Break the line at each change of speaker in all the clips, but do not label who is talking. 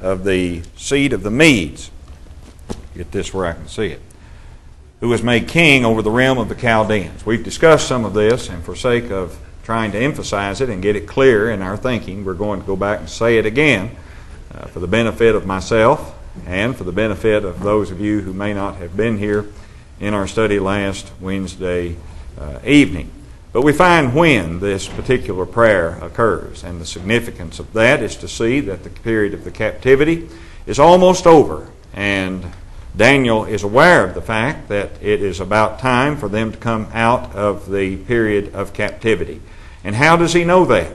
of the seed of the Medes. Get this where I can see it. Who was made king over the realm of the Chaldeans. We've discussed some of this, and for sake of trying to emphasize it and get it clear in our thinking, we're going to go back and say it again for the benefit of myself and for the benefit of those of you who may not have been here in our study last Wednesday evening. But we find when this particular prayer occurs, and the significance of that is to see that the period of the captivity is almost over, and Daniel is aware of the fact that it is about time for them to come out of the period of captivity. And how does he know that?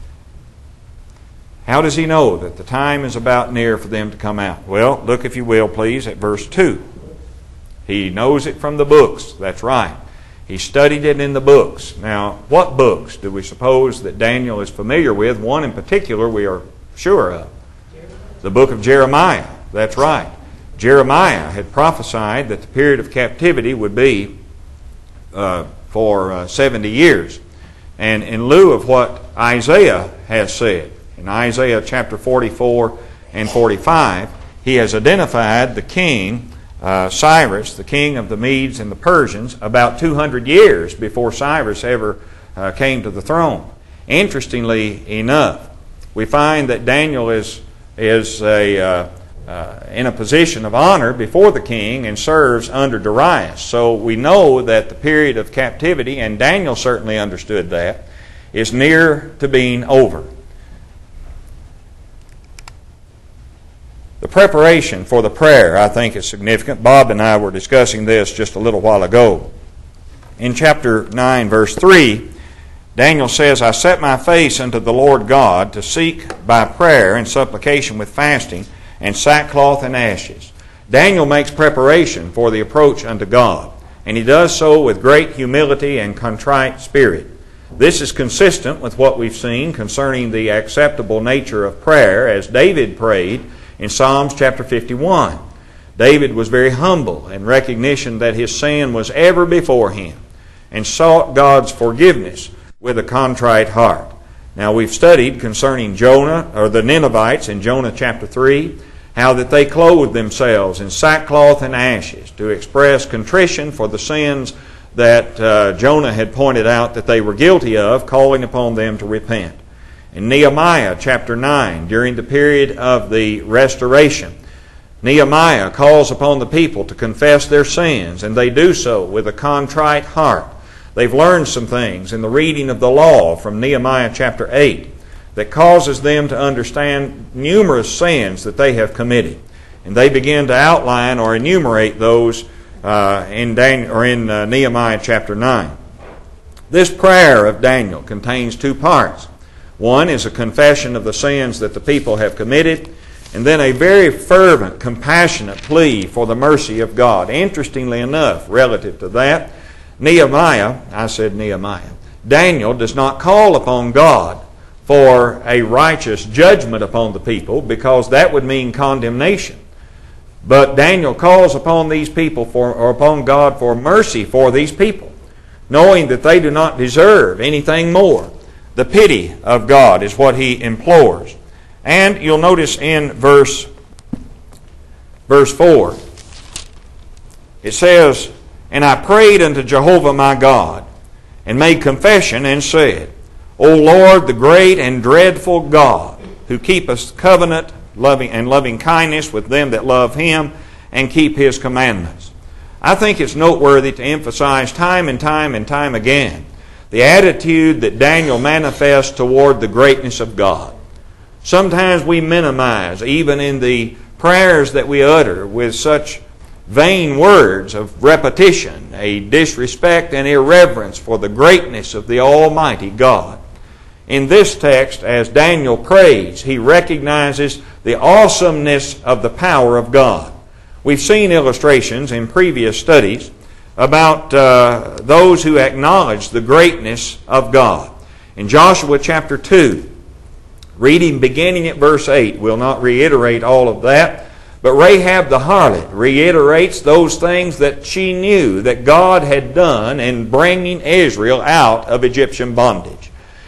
How does he know that the time is about near for them to come out? Well, look, if you will, please, at verse 2. He knows it from the books. That's right. He studied it in the books. Now, what books do we suppose that Daniel is familiar with? One in particular we are sure of. The book of Jeremiah. That's right. Jeremiah had prophesied that the period of captivity would be for 70 years. And in lieu of what Isaiah has said, in Isaiah chapter 44 and 45, he has identified the king, Cyrus, the king of the Medes and the Persians, about 200 years before Cyrus ever came to the throne. Interestingly enough, we find that Daniel is in a position of honor before the king and serves under Darius. So we know that the period of captivity, and Daniel certainly understood that, is near to being over. The preparation for the prayer, I think, is significant. Bob and I were discussing this just a little while ago. In chapter 9, verse 3, Daniel says, I set my face unto the Lord God to seek by prayer and supplication with fasting and sackcloth and ashes. Daniel makes preparation for the approach unto God, and he does so with great humility and contrite spirit. This is consistent with what we've seen concerning the acceptable nature of prayer as David prayed in Psalms chapter 51. David was very humble in recognition that his sin was ever before him and sought God's forgiveness with a contrite heart. Now we've studied concerning Jonah, or the Ninevites in Jonah chapter 3, how that they clothed themselves in sackcloth and ashes to express contrition for the sins that Jonah had pointed out that they were guilty of, calling upon them to repent. In Nehemiah chapter 9, during the period of the restoration, Nehemiah calls upon the people to confess their sins, and they do so with a contrite heart. They've learned some things in the reading of the law from Nehemiah chapter 8 that causes them to understand numerous sins that they have committed. And they begin to outline or enumerate those in Nehemiah chapter 9. This prayer of Daniel contains two parts. One is a confession of the sins that the people have committed, and then a very fervent, compassionate plea for the mercy of God. Interestingly enough, relative to that, Daniel does not call upon God for a righteous judgment upon the people, because that would mean condemnation. But Daniel calls upon these people or upon God for mercy for these people, knowing that they do not deserve anything more. The pity of God is what he implores. And you'll notice in verse 4, it says, And I prayed unto Jehovah my God, and made confession, and said, O Lord, the great and dreadful God, who keepeth covenant loving kindness with them that love him, and keep his commandments. I think it's noteworthy to emphasize time and time again the attitude that Daniel manifests toward the greatness of God. Sometimes we minimize, even in the prayers that we utter with such vain words of repetition, a disrespect and irreverence for the greatness of the Almighty God. In this text, as Daniel prays, he recognizes the awesomeness of the power of God. We've seen illustrations in previous studies about those who acknowledge the greatness of God. In Joshua chapter 2, reading beginning at verse 8, we'll not reiterate all of that, but Rahab the harlot reiterates those things that she knew that God had done in bringing Israel out of Egyptian bondage.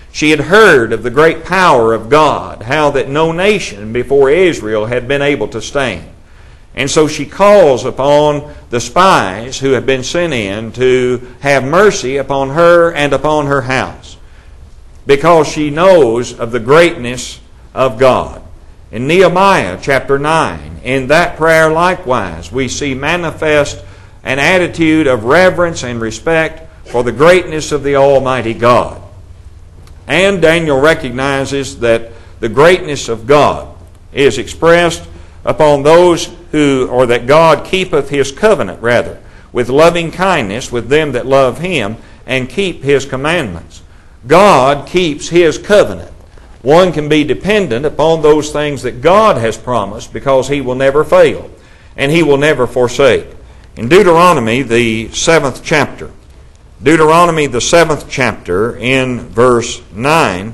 She had heard of the great power of God, how that no nation before Israel had been able to stand. And so she calls upon the spies who have been sent in to have mercy upon her and upon her house, because she knows of the greatness of God. In Nehemiah chapter 9, in that prayer likewise, we see manifest an attitude of reverence and respect for the greatness of the Almighty God. And Daniel recognizes that the greatness of God is expressed upon those who, or that God keepeth His covenant, rather, with loving kindness with them that love Him and keep His commandments. God keeps His covenant. One can be dependent upon those things that God has promised, because He will never fail and He will never forsake. In Deuteronomy, the 7th chapter, Deuteronomy, the 7th chapter, in verse 9,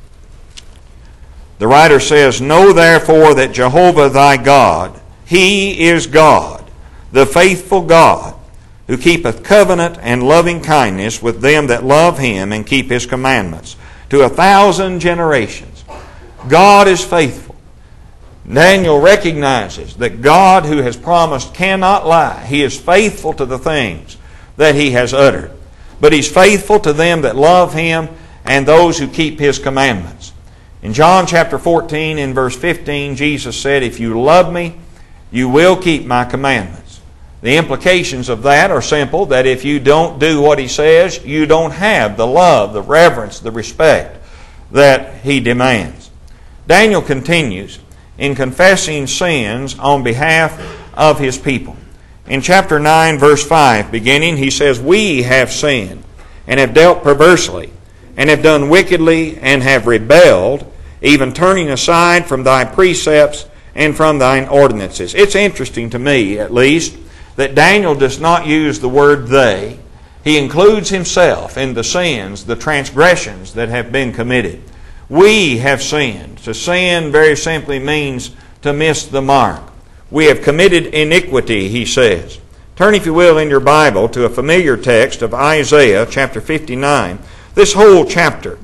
the writer says, Know therefore that Jehovah thy God, He is God, the faithful God, who keepeth covenant and loving kindness with them that love Him and keep His commandments, to 1,000 generations. God is faithful. Daniel recognizes that God, who has promised, cannot lie. He is faithful to the things that He has uttered. But He's faithful to them that love Him and those who keep His commandments. In John chapter 14, in verse 15, Jesus said, If you love me, you will keep my commandments. The implications of that are simple, that if you don't do what He says, you don't have the love, the reverence, the respect that He demands. Daniel continues in confessing sins on behalf of his people. In chapter 9, verse 5, beginning, he says, We have sinned, and have dealt perversely, and have done wickedly, and have rebelled, even turning aside from thy precepts and from thine ordinances. It's interesting to me, at least, that Daniel does not use the word they. He includes himself in the sins, the transgressions that have been committed. We have sinned. To sin very simply means to miss the mark. We have committed iniquity, he says. Turn, if you will, in your Bible to a familiar text of Isaiah chapter 59. This whole chapter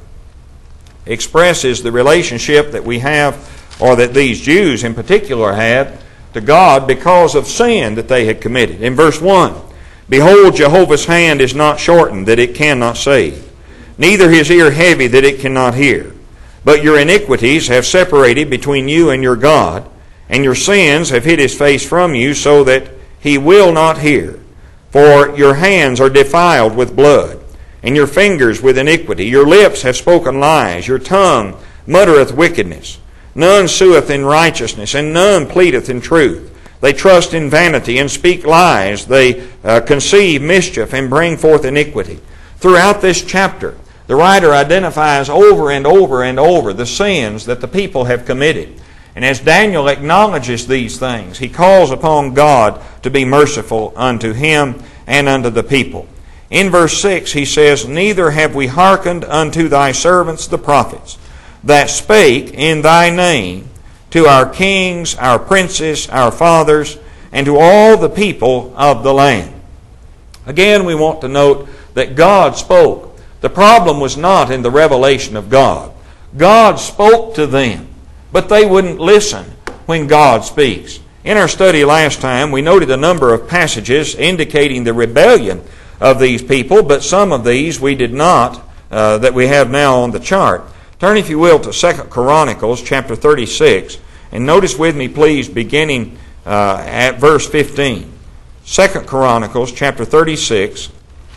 expresses the relationship that we have, or that these Jews in particular had, to God because of sin that they had committed. In verse 1, Behold, Jehovah's hand is not shortened, that it cannot save, neither His ear heavy, that it cannot hear. But your iniquities have separated between you and your God, and your sins have hid His face from you, so that He will not hear. For your hands are defiled with blood, and your fingers with iniquity. Your lips have spoken lies, your tongue muttereth wickedness. None sueth in righteousness, and none pleadeth in truth. They trust in vanity, and speak lies. They conceive mischief, and bring forth iniquity. Throughout this chapter, the writer identifies over and over and over the sins that the people have committed. And as Daniel acknowledges these things, he calls upon God to be merciful unto him and unto the people. In verse 6 he says, Neither have we hearkened unto thy servants the prophets, that spake in thy name to our kings, our princes, our fathers, and to all the people of the land. Again, we want to note that God spoke. The problem was not in the revelation of God. God spoke to them, but they wouldn't listen when God speaks. In our study last time, we noted a number of passages indicating the rebellion of these people, but some of these we did not, that we have now on the chart. Turn, if you will, to 2 Chronicles chapter 36, and notice with me, please, beginning at verse 15. 2 Chronicles chapter 36,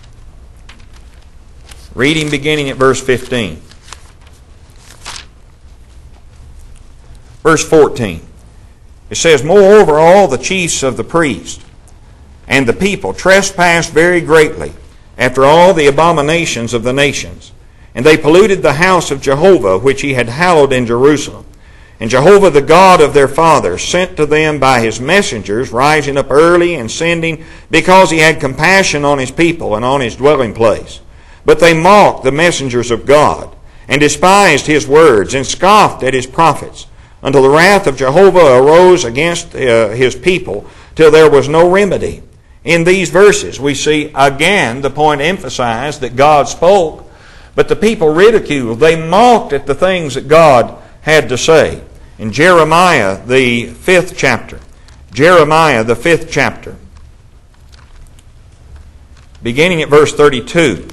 reading beginning at verse 15. Verse 14. It says, Moreover, all the chiefs of the priests and the people trespassed very greatly after all the abominations of the nations. And they polluted the house of Jehovah, which He had hallowed in Jerusalem. And Jehovah, the God of their fathers, sent to them by His messengers, rising up early and sending, because He had compassion on His people and on His dwelling place. But they mocked the messengers of God, and despised His words, and scoffed at His prophets, until the wrath of Jehovah arose against His people, till there was no remedy. In these verses we see again the point emphasized that God spoke, But the people ridiculed. They mocked at the things that God had to say. In Jeremiah, the 5th chapter, Jeremiah, the 5th chapter, beginning at verse 32.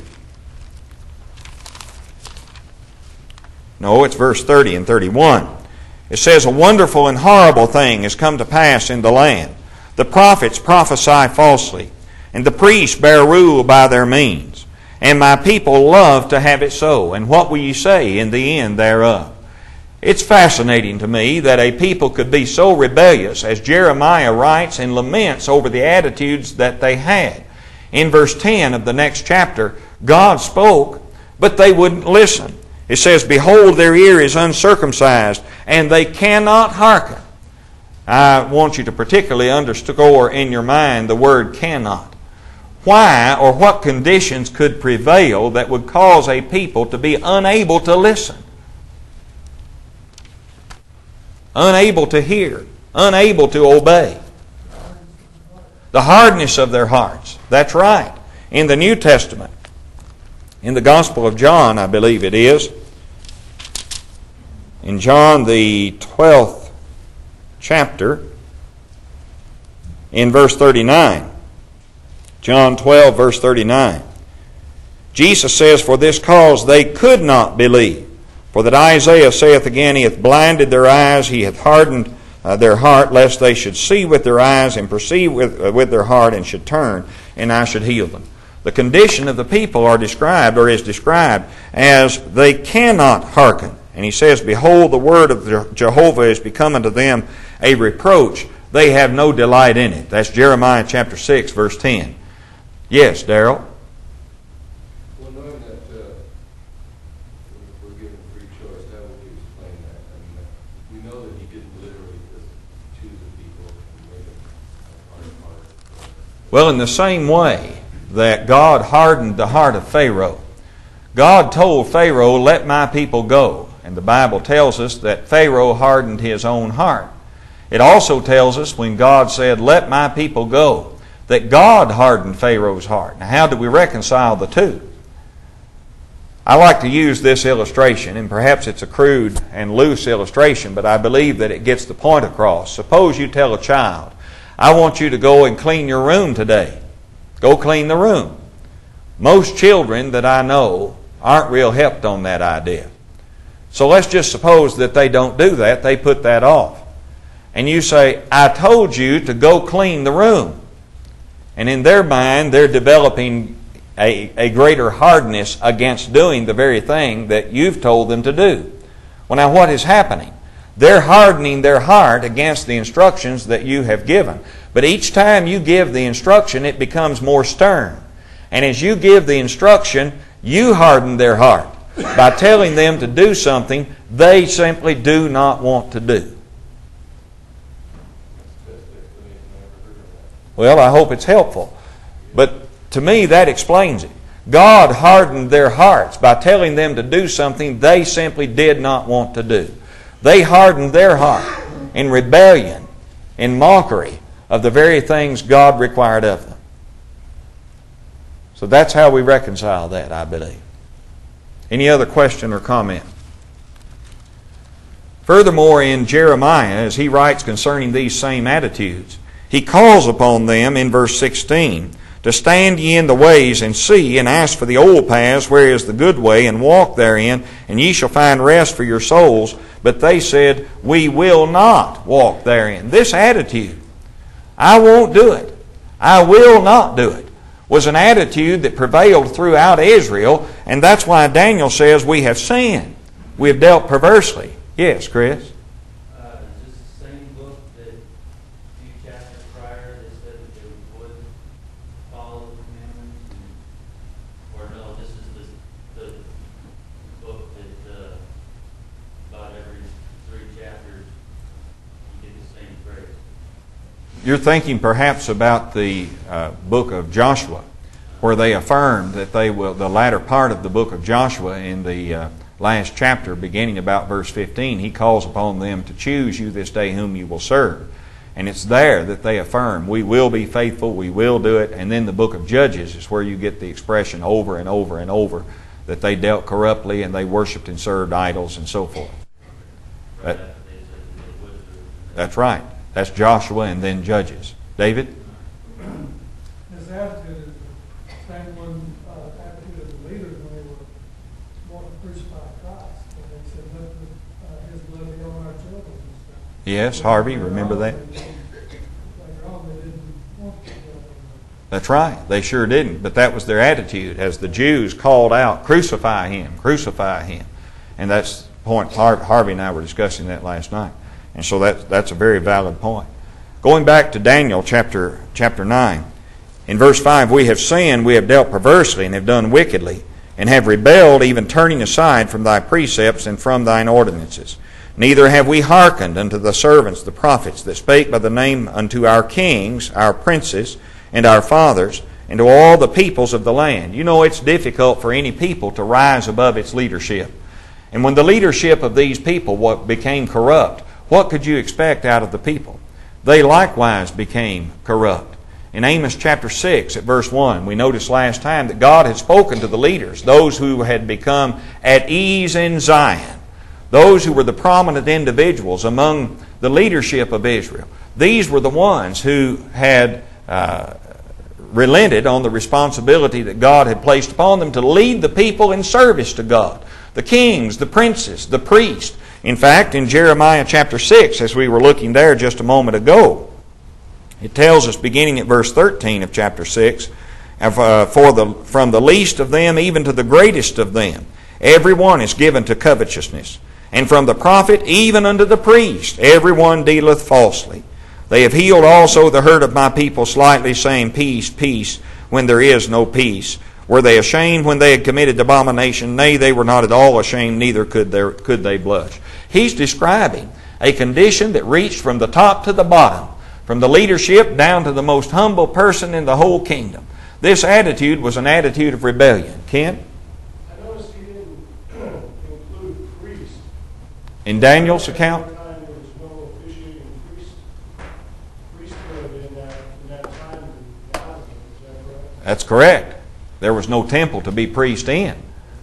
No, it's verse 30 and 31. It says, "A wonderful and horrible thing has come to pass in the land. The prophets prophesy falsely, and the priests bear rule by their means. And my people love to have it so. And what will you say in the end thereof?" It's fascinating to me that a people could be so rebellious, as Jeremiah writes and laments over the attitudes that they had. In verse 10 of the next chapter, God spoke, but they wouldn't listen. It says, "Behold, their ear is uncircumcised, and they cannot hearken." I want you to particularly underscore in your mind the word "cannot." Why or what conditions could prevail that would cause a people to be unable to listen? Unable to hear, unable to obey. The hardness of their hearts. That's right. In the New Testament, in the Gospel of John, I believe it is, in John the 12th chapter, in verse 39, John 12, verse 39, Jesus says, "For this cause they could not believe. For that Isaiah saith again, He hath blinded their eyes, He hath hardened their heart, lest they should see with their eyes and perceive with their heart, and should turn, and I should heal them." The condition of the people is described as they cannot hearken. And He says, "Behold, the word of Jehovah is become unto them a reproach. They have no delight in it." That's Jeremiah chapter 6, verse 10. Yes, Darrell?
Well, knowing that we're given free choice, how would you explain that? I mean, we know that He didn't literally just choose the people and make them hard.
Well, in the same way that God hardened the heart of Pharaoh, God told Pharaoh, "Let my people go." And the Bible tells us that Pharaoh hardened his own heart. It also tells us when God said, "Let my people go," that God hardened Pharaoh's heart. Now, how do we reconcile the two? I like to use this illustration, and perhaps it's a crude and loose illustration, but I believe that it gets the point across. Suppose you tell a child, "I want you to go and clean your room today." Go clean the room. Most children that I know aren't real helped on that idea. So let's just suppose that they don't do that. They put that off. And you say, "I told you to go clean the room." And in their mind, they're developing a greater hardness against doing the very thing that you've told them to do. Well, now what is happening? They're hardening their heart against the instructions that you have given. But each time you give the instruction, it becomes more stern. And as you give the instruction, you harden their heart by telling them to do something they simply do not want to do. Well, I hope it's helpful. But to me, that explains it. God hardened their hearts by telling them to do something they simply did not want to do. They hardened their heart in rebellion, in mockery of the very things God required of them. So that's how we reconcile that, I believe. Any other question or comment? Furthermore, in Jeremiah, as he writes concerning these same attitudes, he calls upon them in verse 16 to stand ye in the ways and see, and ask for the old paths, where is the good way, and walk therein, and ye shall find rest for your souls. But they said, "We will not walk therein." This attitude, "I won't do it, I will not do it," was an attitude that prevailed throughout Israel, and that's why Daniel says we have sinned. We have dealt perversely. Yes, Chris?
Is this the same book that a few chapters prior they said that they would follow the commandments? Or no, this is the book that about every 3 chapters you get the same phrase?
You're thinking perhaps about the book of Joshua, where they affirmed that they will, the latter part of the book of Joshua in the last chapter, beginning about verse 15, he calls upon them to choose you this day whom you will serve. And it's there that they affirm, we will be faithful, we will do it. And then the book of Judges is where you get the expression over and over and over that they dealt corruptly and they worshipped and served idols and so forth.
Right after they said that they would serve.
That's right. That's Joshua and then Judges. David?
This attitude is the same one attitude of the leaders when they were wanting to crucify Christ. And they said, let his blood be on our children and stuff.
Yes, Harvey, remember that?
Later on, they didn't want to do that.
That's right. They sure didn't. But that was their attitude as the Jews called out, crucify him, crucify him. And that's the point. Harvey and I were discussing that last night. And so that's a very valid point. Going back to Daniel chapter 9, in verse 5, we have sinned, we have dealt perversely, and have done wickedly, and have rebelled, even turning aside from thy precepts and from thine ordinances. Neither have we hearkened unto the servants, the prophets, that spake by the name unto our kings, our princes, and our fathers, and to all the peoples of the land. You know, it's difficult for any people to rise above its leadership. And when the leadership of these people became corrupt, what could you expect out of the people? They likewise became corrupt. In Amos chapter 6 at verse 1, we noticed last time that God had spoken to the leaders, those who had become at ease in Zion, those who were the prominent individuals among the leadership of Israel. These were the ones who had relented on the responsibility that God had placed upon them to lead the people in service to God. The kings, the princes, the priests. In fact, in Jeremiah chapter 6, as we were looking there just a moment ago, it tells us, beginning at verse 13 of chapter 6, from the least of them even to the greatest of them, every one is given to covetousness. And from the prophet even unto the priest, every one dealeth falsely. They have healed also the hurt of my people slightly, saying, Peace, peace, when there is no peace. Were they ashamed when they had committed abomination? Nay, they were not at all ashamed, neither could they blush. He's describing a condition that reached from the top to the bottom, from the leadership down to the most humble person in the whole kingdom. This attitude was an attitude of rebellion. Ken?
I noticed he didn't include priests.
In Daniel's account?
There was no officiating priesthood in that time in Babylon. Is that correct?
That's correct. There was no temple to be priest in.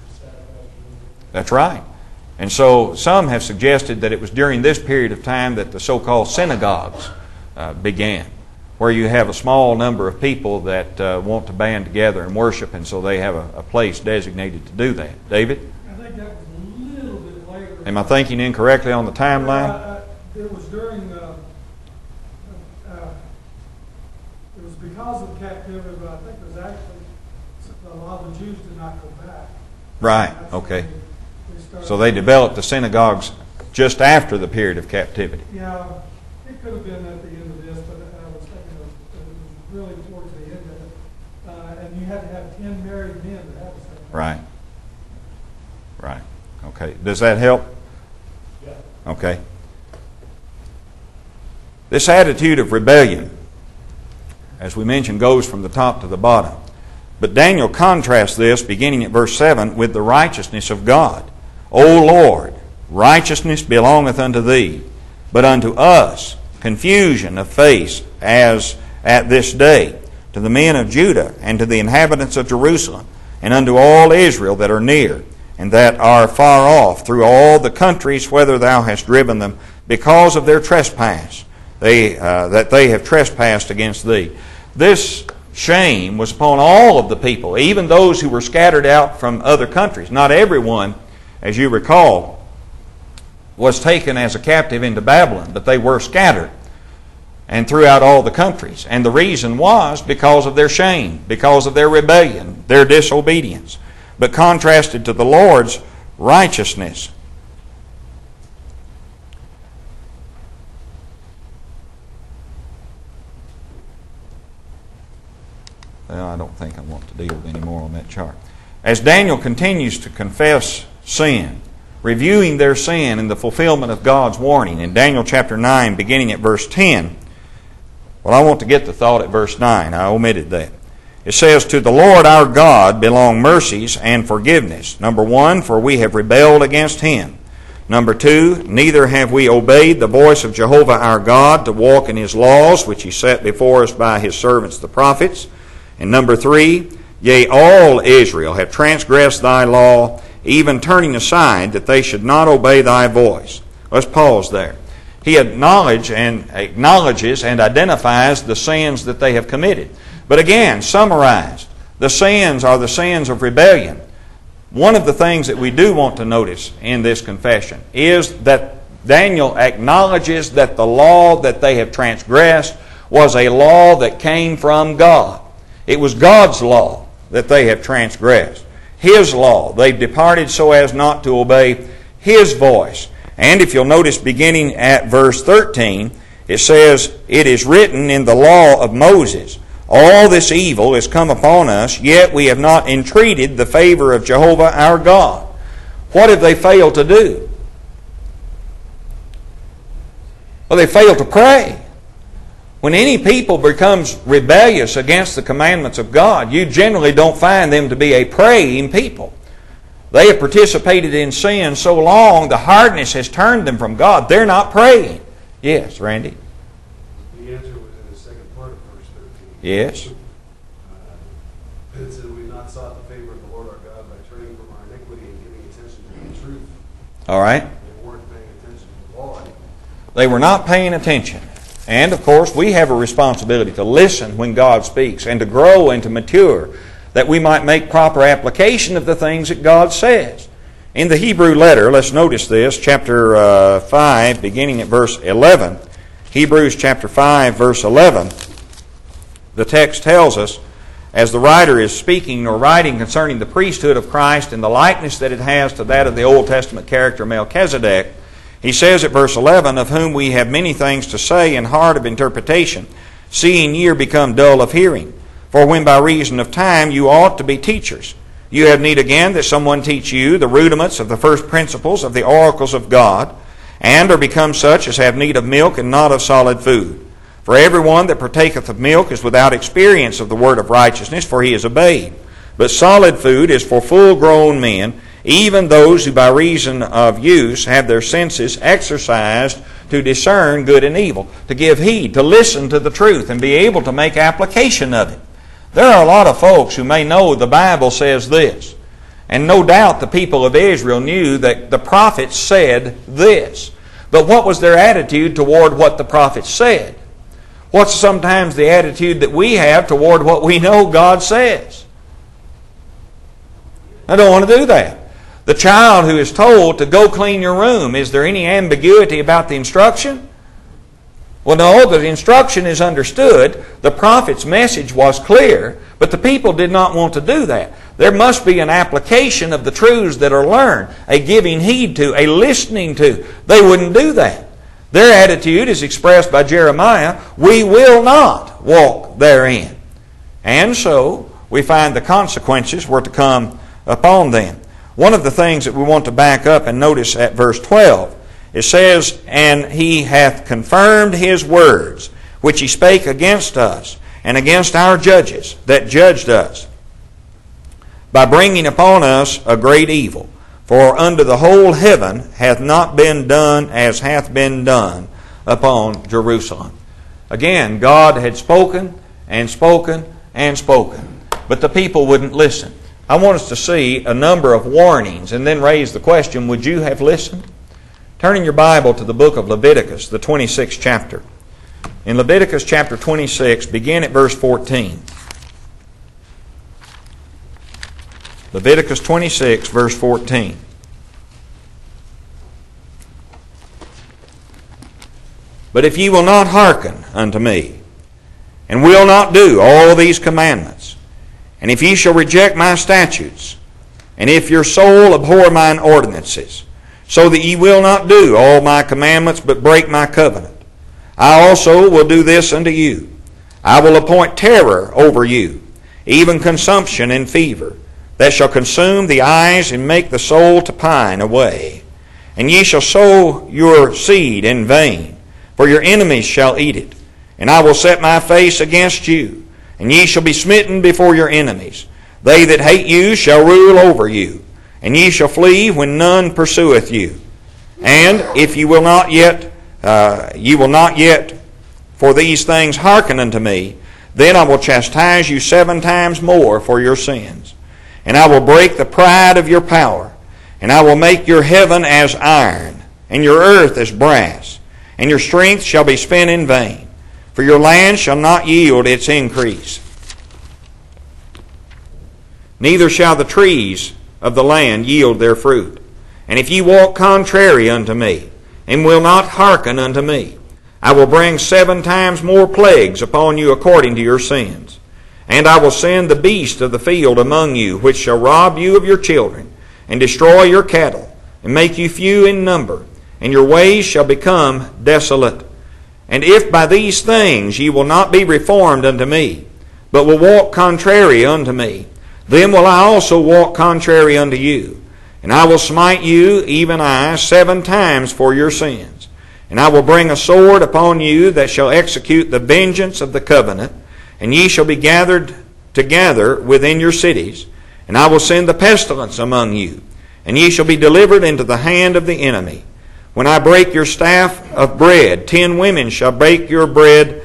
That's right. And so some have suggested that it was during this period of time that the so-called synagogues began, where you have a small number of people that want to band together and worship, and so they have a place designated to do that. David?
I think that was a little bit later.
Am I thinking incorrectly on the timeline?
It was during it was because of captivity, but I think it was actually a lot of the Jews did not go back.
Right, okay. So they developed the synagogues just after the period of captivity.
Yeah, it could have been at the end of this, but I was thinking it was really towards the end of it. And you had to have 10 married men to have a synagogue.
Right. Right. Okay. Does that help?
Yeah.
Okay. This attitude of rebellion, as we mentioned, goes from the top to the bottom. But Daniel contrasts this, beginning at verse 7, with the righteousness of God. O Lord, righteousness belongeth unto thee, but unto us confusion of face as at this day, to the men of Judah and to the inhabitants of Jerusalem, and unto all Israel that are near, and that are far off, through all the countries whither thou hast driven them, because of their trespass, that they have trespassed against thee. This shame was upon all of the people, even those who were scattered out from other countries. Not everyone, as you recall, was taken as a captive into Babylon, but they were scattered and throughout all the countries. And the reason was because of their shame, because of their rebellion, their disobedience. But contrasted to the Lord's righteousness. Well, I don't think I want to deal with any more on that chart. As Daniel continues to confess sin, reviewing their sin in the fulfillment of God's warning in Daniel chapter 9, beginning at verse 10. Well, I want to get the thought at verse 9. I omitted that. It says, To the Lord our God belong mercies and forgiveness. Number 1, for we have rebelled against Him. Number 2, neither have we obeyed the voice of Jehovah our God to walk in His laws, which He set before us by His servants the prophets. And number 3, Yea, all Israel have transgressed thy law, even turning aside that they should not obey thy voice. Let's pause there. He acknowledges and identifies the sins that they have committed. But again, summarized, the sins are the sins of rebellion. One of the things that we do want to notice in this confession is that Daniel acknowledges that the law that they have transgressed was a law that came from God. It was God's law that they have transgressed. His law. They've departed so as not to obey His voice. And if you'll notice beginning at verse 13, it says, "It is written in the law of Moses, all this evil is come upon us, yet we have not entreated the favor of Jehovah our God." What have they failed to do? Well, they failed to pray. When any people becomes rebellious against the commandments of God, you generally don't find them to be a praying people. They have participated in sin so long, the hardness has turned them from God. They're not praying. Yes, Randy?
The answer was in the second part of verse 13.
Yes.
It said, "We have not sought the favor of the Lord our God by turning from our iniquity and giving attention to the truth."
All right.
They weren't paying attention to the law.
They were not paying attention. And, of course, we have a responsibility to listen when God speaks and to grow and to mature, that we might make proper application of the things that God says. In the Hebrew letter, let's notice this, chapter 5, beginning at verse 11. Hebrews chapter 5, verse 11. The text tells us, as the writer is speaking or writing concerning the priesthood of Christ and the likeness that it has to that of the Old Testament character Melchizedek, he says at verse 11, "Of whom we have many things to say and hard of interpretation, seeing ye are become dull of hearing. For when by reason of time you ought to be teachers, you have need again that someone teach you the rudiments of the first principles of the oracles of God, and are become such as have need of milk and not of solid food. For everyone that partaketh of milk is without experience of the word of righteousness, for he is a babe. But solid food is for full-grown men, even those who by reason of use have their senses exercised to discern good and evil," to give heed, to listen to the truth, and be able to make application of it. There are a lot of folks who may know the Bible says this, and no doubt the people of Israel knew that the prophets said this. But what was their attitude toward what the prophets said? What's sometimes the attitude that we have toward what we know God says? I don't want to do that. The child who is told to go clean your room, is there any ambiguity about the instruction? Well, no, the instruction is understood. The prophet's message was clear, but the people did not want to do that. There must be an application of the truths that are learned, a giving heed to, a listening to. They wouldn't do that. Their attitude is expressed by Jeremiah, "We will not walk therein." And so, we find the consequences were to come upon them. One of the things that we want to back up and notice at verse 12, it says, "And he hath confirmed his words, which he spake against us, and against our judges that judged us, by bringing upon us a great evil. For unto the whole heaven hath not been done as hath been done upon Jerusalem." Again, God had spoken and spoken and spoken, but the people wouldn't listen. I want us to see a number of warnings and then raise the question, would you have listened? Turn in your Bible to the book of Leviticus, the 26th chapter. In Leviticus chapter 26, begin at verse 14. Leviticus 26, verse 14. "But if ye will not hearken unto me, and will not do all these commandments, and if ye shall reject my statutes, and if your soul abhor mine ordinances, so that ye will not do all my commandments, but break my covenant, I also will do this unto you. I will appoint terror over you, even consumption and fever, that shall consume the eyes and make the soul to pine away. And ye shall sow your seed in vain, for your enemies shall eat it. And I will set my face against you, and ye shall be smitten before your enemies. They that hate you shall rule over you, and ye shall flee when none pursueth you. And if ye will not yet for these things hearken unto me, Then I will chastise you 7 times more for your sins. And I will break the pride of your power. And I will make your heaven as iron, and your earth as brass. And your strength shall be spent in vain. For your land shall not yield its increase. Neither shall the trees of the land yield their fruit. And if ye walk contrary unto me, and will not hearken unto me, I will bring 7 times more plagues upon you according to your sins. And I will send the beast of the field among you, which shall rob you of your children, and destroy your cattle, and make you few in number, and your ways shall become desolate. And if by these things ye will not be reformed unto me, but will walk contrary unto me, then will I also walk contrary unto you. And I will smite you, even I, 7 times for your sins. And I will bring a sword upon you that shall execute the vengeance of the covenant, and ye shall be gathered together within your cities. And I will send the pestilence among you, and ye shall be delivered into the hand of the enemy. When I break your staff of bread, 10 women shall bake your bread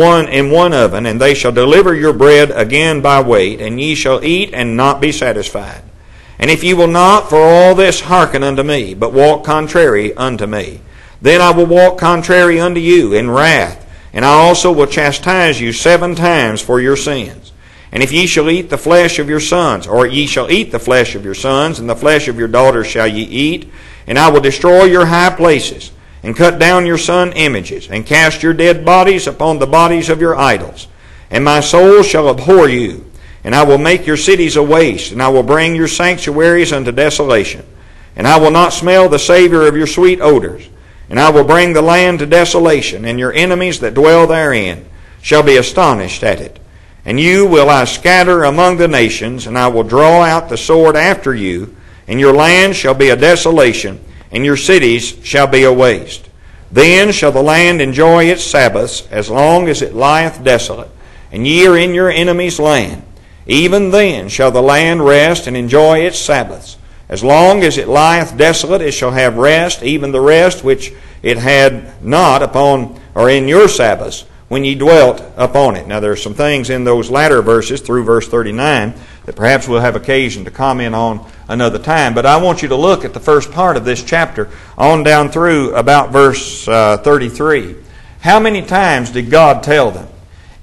in one oven, and they shall deliver your bread again by weight, and ye shall eat and not be satisfied. And if ye will not for all this hearken unto me, but walk contrary unto me, then I will walk contrary unto you in wrath, and I also will chastise you 7 times for your sins. And if ye shall eat the flesh of your sons, or ye shall eat the flesh of your sons, and the flesh of your daughters shall ye eat, and I will destroy your high places, and cut down your son images, and cast your dead bodies upon the bodies of your idols. And my soul shall abhor you, and I will make your cities a waste, and I will bring your sanctuaries unto desolation. And I will not smell the savor of your sweet odors. And I will bring the land to desolation, and your enemies that dwell therein shall be astonished at it. And you will I scatter among the nations, and I will draw out the sword after you, and your land shall be a desolation, and your cities shall be a waste. Then shall the land enjoy its Sabbaths as long as it lieth desolate, and ye are in your enemy's land. Even then shall the land rest and enjoy its Sabbaths. As long as it lieth desolate, it shall have rest, even the rest which it had not upon or in your Sabbaths, when ye dwelt upon it. Now there are some things in those latter verses through verse 39 that perhaps we'll have occasion to comment on another time. But I want you to look at the first part of this chapter on down through about verse 33. How many times did God tell them,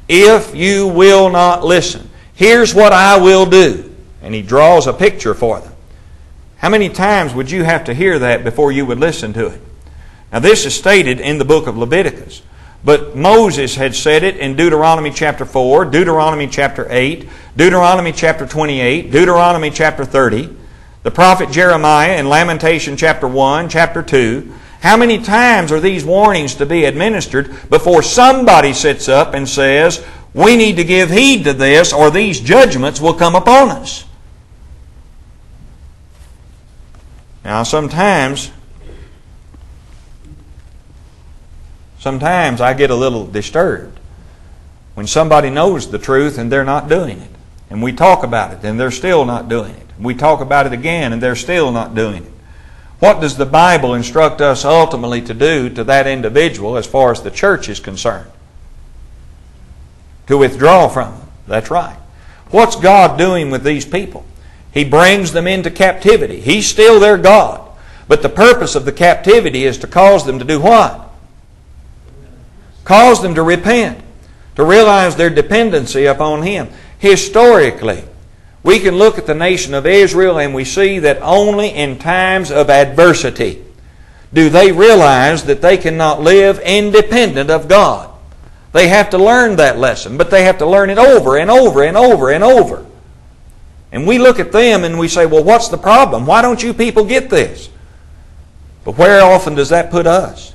if you will not listen, here's what I will do? And He draws a picture for them. How many times would you have to hear that before you would listen to it? Now this is stated in the book of Leviticus. But Moses had said it in Deuteronomy chapter 4, Deuteronomy chapter 8, Deuteronomy chapter 28, Deuteronomy chapter 30, the prophet Jeremiah in Lamentation chapter 1, chapter 2. How many times are these warnings to be administered before somebody sits up and says, we need to give heed to this or these judgments will come upon us? Now sometimes I get a little disturbed when somebody knows the truth and they're not doing it. And we talk about it and they're still not doing it. We talk about it again and they're still not doing it. What does the Bible instruct us ultimately to do to that individual as far as the church is concerned? To withdraw from them. That's right. What's God doing with these people? He brings them into captivity. He's still their God. But the purpose of the captivity is to cause them to do what? Cause them to repent. To realize their dependency upon Him. Historically, we can look at the nation of Israel and we see that only in times of adversity do they realize that they cannot live independent of God. They have to learn that lesson, but they have to learn it over and over and over and over. And we look at them and we say, well, what's the problem? Why don't you people get this? But where often does that put us?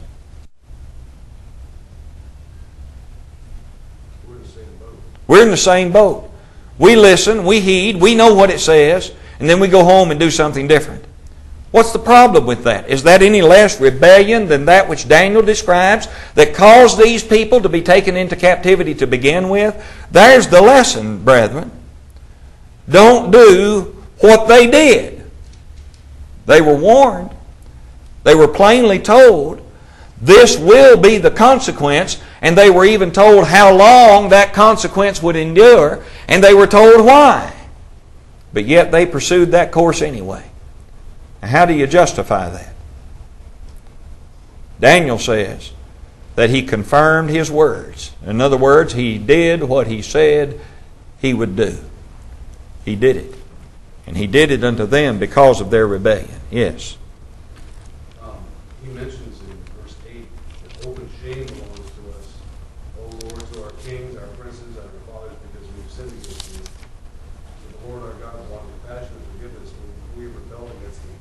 We're in the same boat. We listen, we heed, we know what it says, and then we go home and do something different. What's the problem with that? Is that any less rebellion than that which Daniel describes that caused these people to be taken into captivity to begin with? There's the lesson, brethren. Don't do what they did. They were warned. They were plainly told, this will be the consequence, And they were even told how long that consequence would endure, and they were told why. But yet they pursued that course anyway. Now, how do you justify that? Daniel says that he confirmed his words. In other words, he did what he said he would do. He did it. And he did it unto them because of their rebellion. Yes.
He mentions in verse 8 that open shame belongs to us, O Lord, to our kings, our princes, our fathers, because we've sinned against you. So the Lord our God is long compassion and forgiveness when we rebelled against him.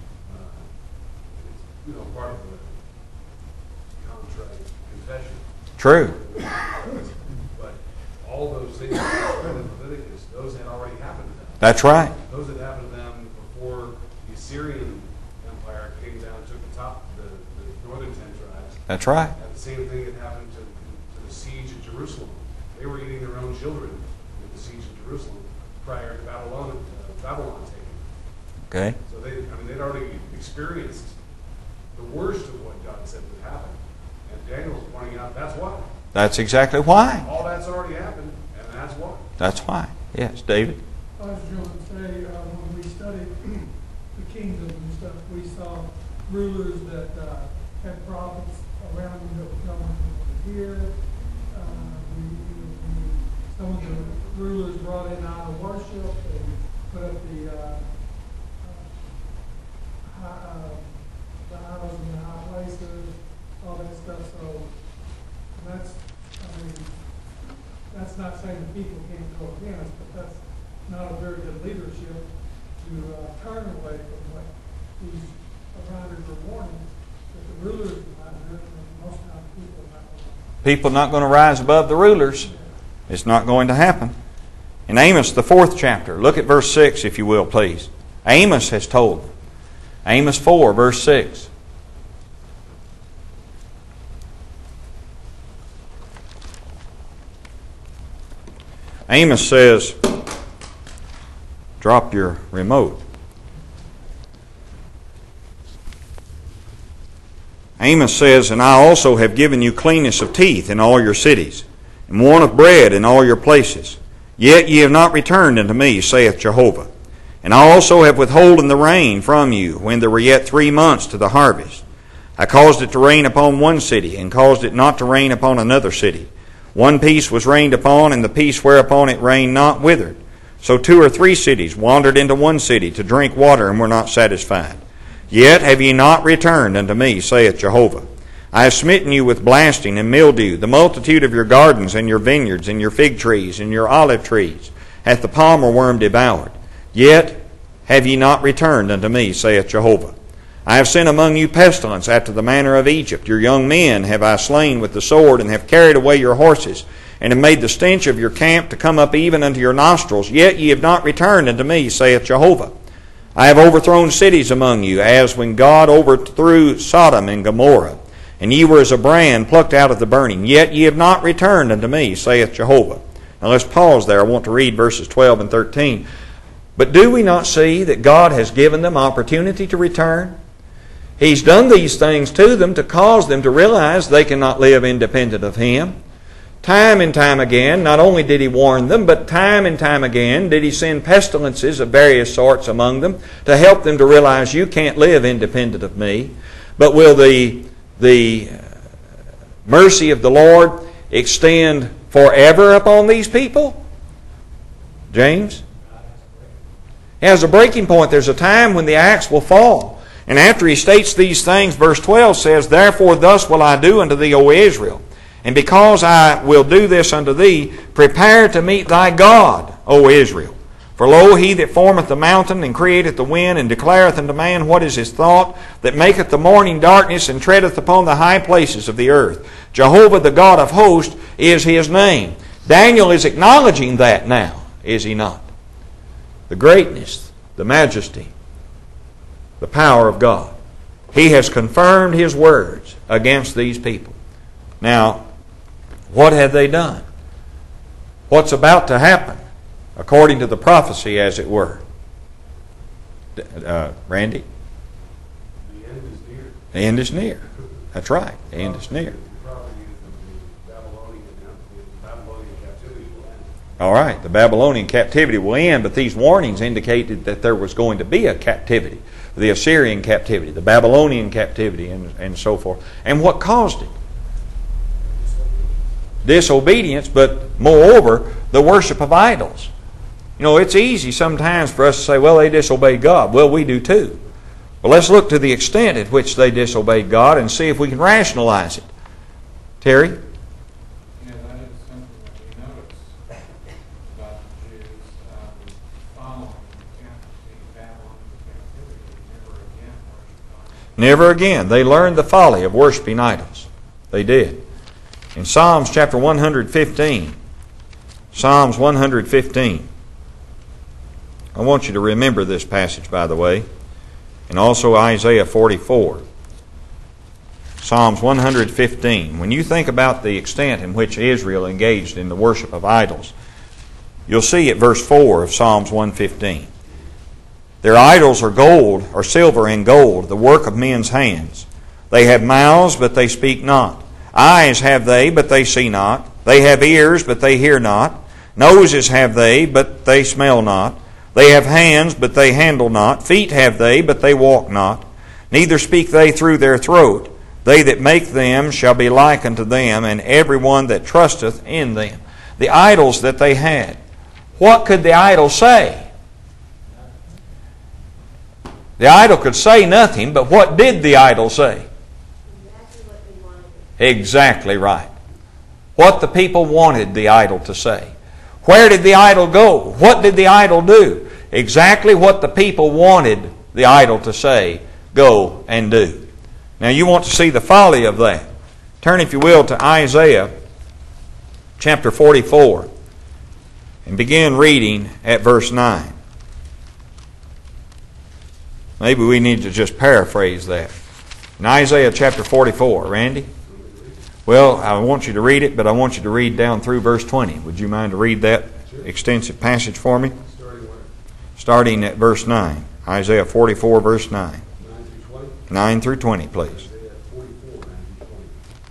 It's, part of the contrite confession.
True.
But all those things that read in Leviticus, those had already happened to them.
That's right.
Those had happened to them before the Assyrian Empire came down and took the northern 10 tribes.
That's right.
And the same thing had happened to the siege of Jerusalem. They were eating their own children with the siege of Jerusalem prior to Babylon taking.
Okay.
So they'd already experienced the worst of what God said would happen. And Daniel's pointing out that's why.
That's exactly why.
All that's already happened, and that's why.
That's why. Yes, David.
I was going to say, when we studied the kingdom and stuff, we saw rulers that had prophets around them that were coming from here. Some of the rulers brought in idol worship and put up the idols in the high places, all that stuff. So that's not saying the people can't go against, but that's not a very good leadership to turn away from what these writers are warning that the rulers are not doing, and most times people are not going to.
People not going to rise above the rulers. It's not going to happen. In Amos, the 4th chapter, look at verse 6, if you will, please. Amos has told them. Amos 4, verse 6. Amos says, drop your remote. Amos says, and I also have given you cleanness of teeth in all your cities, and want of bread in all your places. Yet ye have not returned unto me, saith Jehovah. And I also have withholden the rain from you, when there were yet 3 months to the harvest. I caused it to rain upon one city, and caused it not to rain upon another city. One piece was rained upon, and the piece whereupon it rained not withered. So 2 or 3 cities wandered into one city to drink water, and were not satisfied. Yet have ye not returned unto me, saith Jehovah. I have smitten you with blasting and mildew. The multitude of your gardens and your vineyards and your fig trees and your olive trees hath the palmer worm devoured. Yet have ye not returned unto me, saith Jehovah. I have sent among you pestilence after the manner of Egypt. Your young men have I slain with the sword, and have carried away your horses, and have made the stench of your camp to come up even unto your nostrils. Yet ye have not returned unto me, saith Jehovah. I have overthrown cities among you, as when God overthrew Sodom and Gomorrah. And ye were as a brand plucked out of the burning. Yet ye have not returned unto me, saith Jehovah. Now let's pause there. I want to read verses 12 and 13. But do we not see that God has given them opportunity to return? He's done these things to them to cause them to realize they cannot live independent of Him. Time and time again, not only did He warn them, but time and time again did He send pestilences of various sorts among them to help them to realize you can't live independent of me. But will the mercy of the Lord extend forever upon these people? James? It has a breaking point. There's a time when the axe will fall. And after he states these things, verse 12 says, Therefore thus will I do unto thee, O Israel. And because I will do this unto thee, prepare to meet thy God, O Israel. For lo, he that formeth the mountain, and createth the wind, and declareth unto man what is his thought, that maketh the morning darkness, and treadeth upon the high places of the earth. Jehovah the God of hosts is his name. Daniel is acknowledging that now, is he not? The greatness, the majesty, the power of God. He has confirmed his words against these people. Now, what have they done? What's about to happen, according to the prophecy, as it were? Randy?
The end is near.
The end is near. That's right. The end is near.
The prophecy is that
All right, the Babylonian captivity will end, but these warnings indicated that there was going to be a captivity. The Assyrian captivity, the Babylonian captivity, and so forth. And what caused it? Disobedience, but moreover, the worship of idols. You know, it's easy sometimes for us to say, well, they disobeyed God. Well, we do too. Well, let's look to the extent at which they disobeyed God and see if we can rationalize it. Terry?
Yeah, that is something that we notice about the Jews following Babylon's captivity. Never again worshiped God.
Never again. They learned the folly of worshiping idols. They did. In Psalms chapter 115, Psalms 115, I want you to remember this passage, by the way, and also Isaiah 44. Psalms 115. When you think about the extent in which Israel engaged in the worship of idols, you'll see at verse 4 of Psalms 115. Their idols are gold, or silver and gold, the work of men's hands. They have mouths, but they speak not. Eyes have they, but they see not. They have ears, but they hear not. Noses have they, but they smell not. They have hands, but they handle not. Feet have they, but they walk not. Neither speak they through their throat. They that make them shall be like unto them, and every one that trusteth in them. The idols that they had. What could the idol say? The idol could say nothing, but what did the idol say? Exactly right. What the people wanted the idol to say. Where did the idol go? What did the idol do? Exactly what the people wanted the idol to say, go and do. Now you want to see the folly of that. Turn, if you will, to Isaiah chapter 44 and begin reading at verse 9. Maybe we need to just paraphrase that. In Isaiah chapter 44, Randy? Well, I want you to read it, but I want you to read down through verse 20. Would you mind to read that extensive passage for me? Starting at verse 9. Isaiah 44, verse 9. 9 through 20, please.
Isaiah 44, 9 through 20.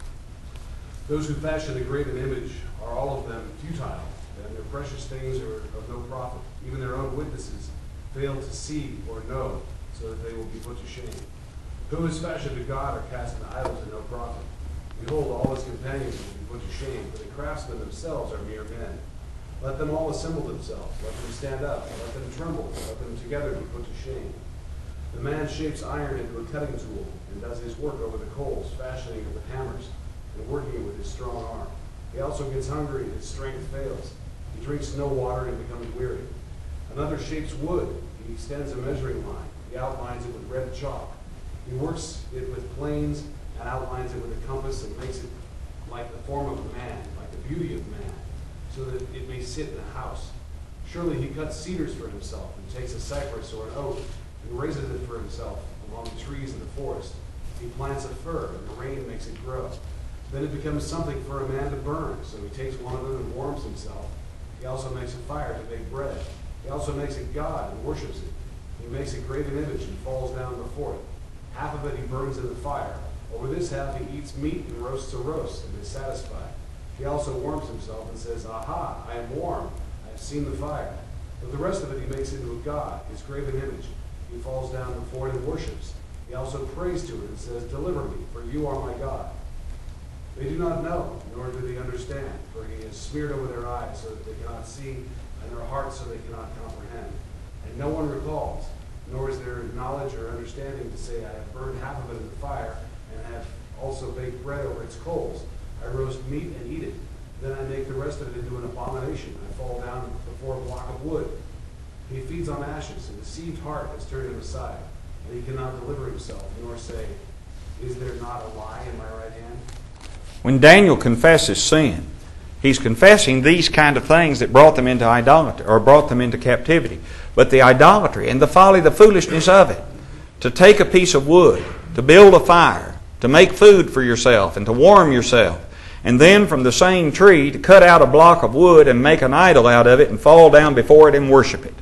Those who fashion a graven image are all of them futile, and their precious things are of no profit. Even their own witnesses fail to see or know, so that they will be put to shame. Who has fashioned a god or cast an idol to no profit? Behold, all his companions will be put to shame, for the craftsmen themselves are mere men. Let them all assemble themselves, let them stand up, let them tremble, let them together be put to shame. The man shapes iron into a cutting tool, and does his work over the coals, fashioning it with hammers, and working it with his strong arm. He also gets hungry, and his strength fails. He drinks no water and becomes weary. Another shapes wood. He extends a measuring line. He outlines it with red chalk. He works it with planes, and outlines it with a compass, and makes it like the form of man, like the beauty of man, so that it may sit in a house. Surely he cuts cedars for himself, and takes a cypress or an oak, and raises it for himself among the trees in the forest. He plants a fir, and the rain makes it grow. Then it becomes something for a man to burn, so he takes one of them and warms himself. He also makes a fire to bake bread. He also makes a god and worships it. He makes a graven image and falls down before it. Half of it he burns in the fire. Over this half he eats meat and roasts a roast and is satisfied. He also warms himself and says, Aha, I am warm. I have seen the fire. But the rest of it he makes into a god, his graven image. He falls down before it and worships. He also prays to it and says, Deliver me, for you are my God. They do not know, nor do they understand, for he has smeared over their eyes so that they cannot see, and their hearts so they cannot comprehend. And no one recalls, nor is there knowledge or understanding to say, I have burned half of it in the fire, and have also baked bread over its coals. I roast meat and eat it. Then I make the rest of it into an abomination. I fall down before a block of wood. He feeds on ashes, and the deceived heart has turned him aside, and he cannot deliver himself, nor say, Is there not a lie in my right hand?
When Daniel confesses sin, he's confessing these kind of things that brought them into idolatry, or brought them into captivity. But the idolatry and the folly, the foolishness of it, to take a piece of wood, to build a fire, to make food for yourself, and to warm yourself, and then from the same tree to cut out a block of wood and make an idol out of it and fall down before it and worship it.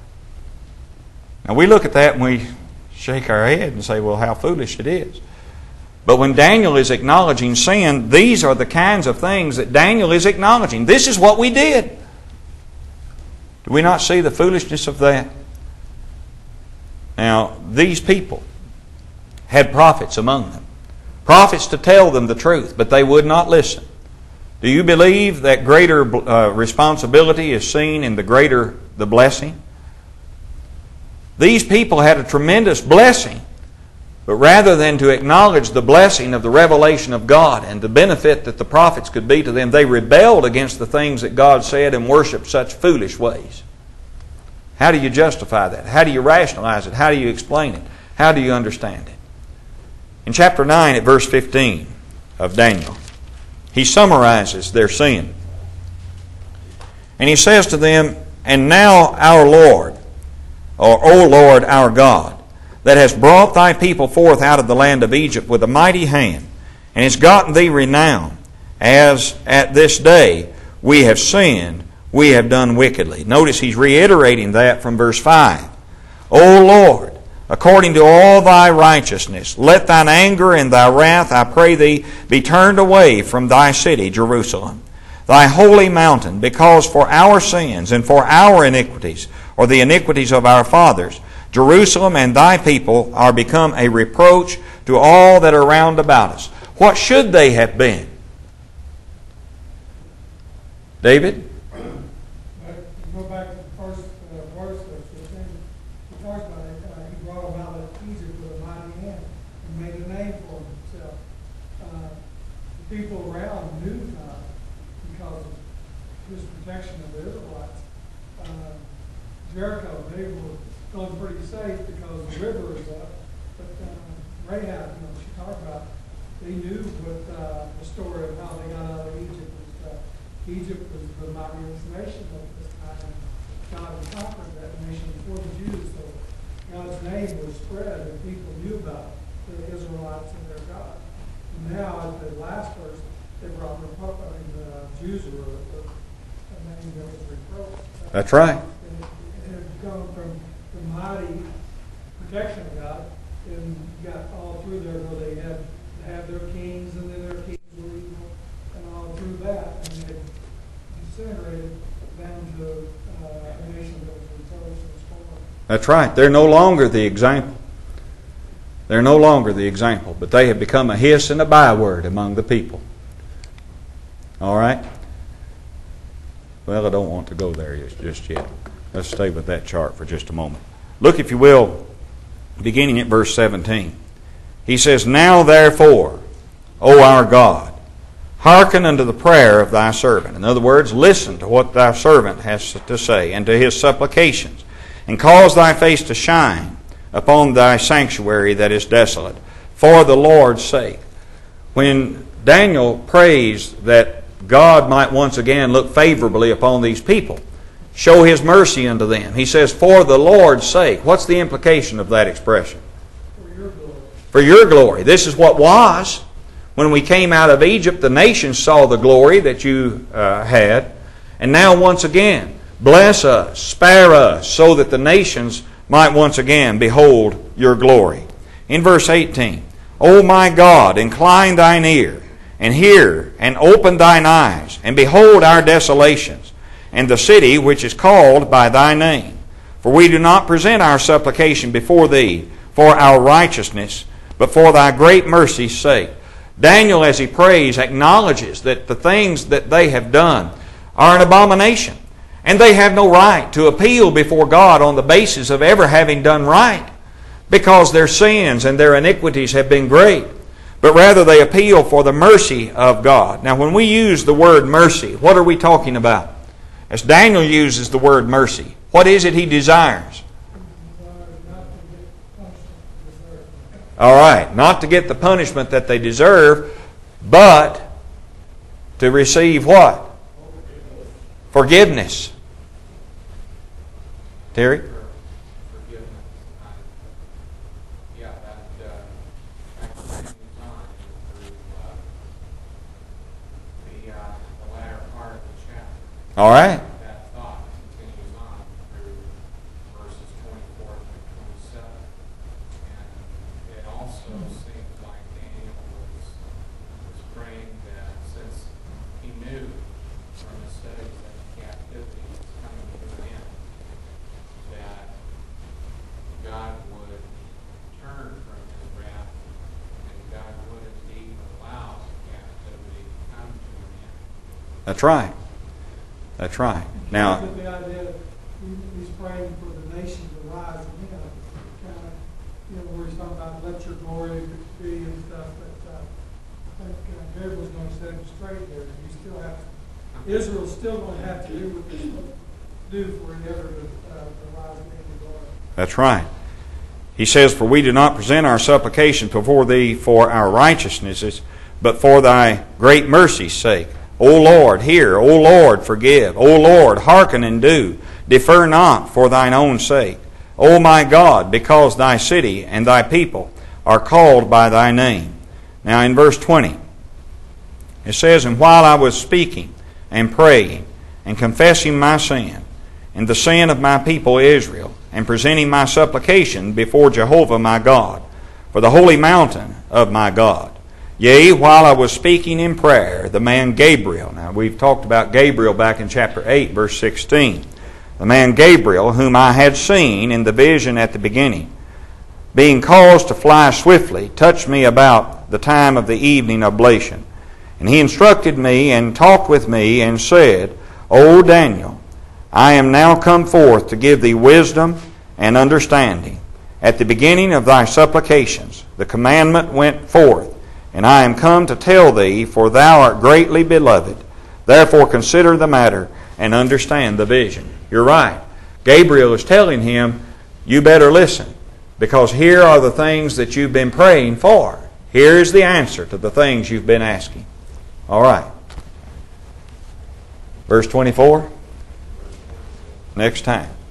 Now we look at that and we shake our head and say, well, how foolish it is. But when Daniel is acknowledging sin, these are the kinds of things that Daniel is acknowledging. This is what we did. Do we not see the foolishness of that? Now, these people had prophets among them. Prophets to tell them the truth, but they would not listen. Do you believe that greater responsibility is seen in the blessing? These people had a tremendous blessing, but rather than to acknowledge the blessing of the revelation of God and the benefit that the prophets could be to them, they rebelled against the things that God said and worshiped such foolish ways. How do you justify that? How do you rationalize it? How do you explain it? How do you understand it? In chapter 9 at verse 15 of Daniel, he summarizes their sin. And he says to them, "And now our Lord, or O Lord our God, that has brought thy people forth out of the land of Egypt with a mighty hand, and has gotten thee renown, as at this day we have sinned, we have done wickedly." Notice he's reiterating that from verse 5. "O Lord, according to all thy righteousness, let thine anger and thy wrath, I pray thee, be turned away from thy city, Jerusalem, thy holy mountain, because for our sins and for our iniquities, or the iniquities of our fathers, Jerusalem and thy people are become a reproach to all that are round about us." What should they have been? David?
Go back to the first verse of 15. He talks about it. He brought them out of Egypt with a mighty hand and made a name for himself. The people around knew God because of his protection of the Israelites. Jericho, they were feeling pretty safe because the river is up. But Rahab, she talked about, they knew what the story of how they got out of Egypt was. Egypt was the mightiest nation at this time. God had conquered that nation before the Jews, so God's name was spread and people knew about the Israelites and their God. And now, at the last verse, they brought the Jews were a name that was reproached.
That's right.
It had come from the mighty protection of God, and got all through there where they had to have their kings, and then their kings were evil, and all through that, and they disintegrated down to a nation that was reproached and scorned.
That's right. They're no longer the example. They're no longer the example, but they have become a hiss and a byword among the people. All right? Well, I don't want to go there just yet. Let's stay with that chart for just a moment. Look, if you will, beginning at verse 17. He says, "Now therefore, O our God, hearken unto the prayer of thy servant." In other words, listen to what thy servant has to say and to his supplications, and cause thy face to shine upon thy sanctuary that is desolate, for the Lord's sake. When Daniel prays that God might once again look favorably upon these people, show his mercy unto them, he says, "For the Lord's sake." What's the implication of that expression?
For your glory.
For your glory. This is what was. When we came out of Egypt, the nations saw the glory that you had. And now once again, bless us, spare us, so that the nations might once again behold your glory. In verse 18, "O my God, incline thine ear, and hear, and open thine eyes, and behold our desolations, and the city which is called by thy name. For we do not present our supplication before thee for our righteousness, but for thy great mercy's sake." Daniel, as he prays, acknowledges that the things that they have done are an abomination. And they have no right to appeal before God on the basis of ever having done right, because their sins and their iniquities have been great. But rather they appeal for the mercy of God. Now when we use the word mercy, what are we talking about? As Daniel uses the word mercy, what is it he desires? All right, not to get the punishment that they deserve, but to receive what? Forgiveness. Terry?
Forgiveness. Yeah, that continues on through the latter part of the chapter.
All right.
That thought continues on through verses 24 through 27. And it also seems like Daniel was praying that since he knew from his studies that captivity is coming to an end,
That's right. That's right. Now,
The idea that he's praying for the nation to rise again, kind of, where he's talking about let your glory be and stuff, but I think Gabriel's going to set him straight there. You still have to, Israel's still going to have to do what they're supposed to do for it ever to rise again in glory.
that's right. He says, for we do not present our supplications before thee for our righteousnesses, but for thy great mercy's sake. O Lord, hear. O Lord, forgive. O Lord, hearken and do. Defer not for thine own sake. O my God, because thy city and thy people are called by thy name. Now in verse 20, it says, and while I was speaking and praying and confessing my sin and the sin of my people Israel, and presenting my supplication before Jehovah my God, for the holy mountain of my God. Yea, while I was speaking in prayer, the man Gabriel, now we've talked about Gabriel back in chapter 8, verse 16. The man Gabriel, whom I had seen in the vision at the beginning, being caused to fly swiftly, touched me about the time of the evening oblation. And he instructed me and talked with me and said, O Daniel, I am now come forth to give thee wisdom and understanding. At the beginning of thy supplications, the commandment went forth, and I am come to tell thee, for thou art greatly beloved. Therefore consider the matter and understand the vision. You're right. Gabriel is telling him, you better listen, because here are the things that you've been praying for. Here is the answer to the things you've been asking. All right. Verse 24. Next time.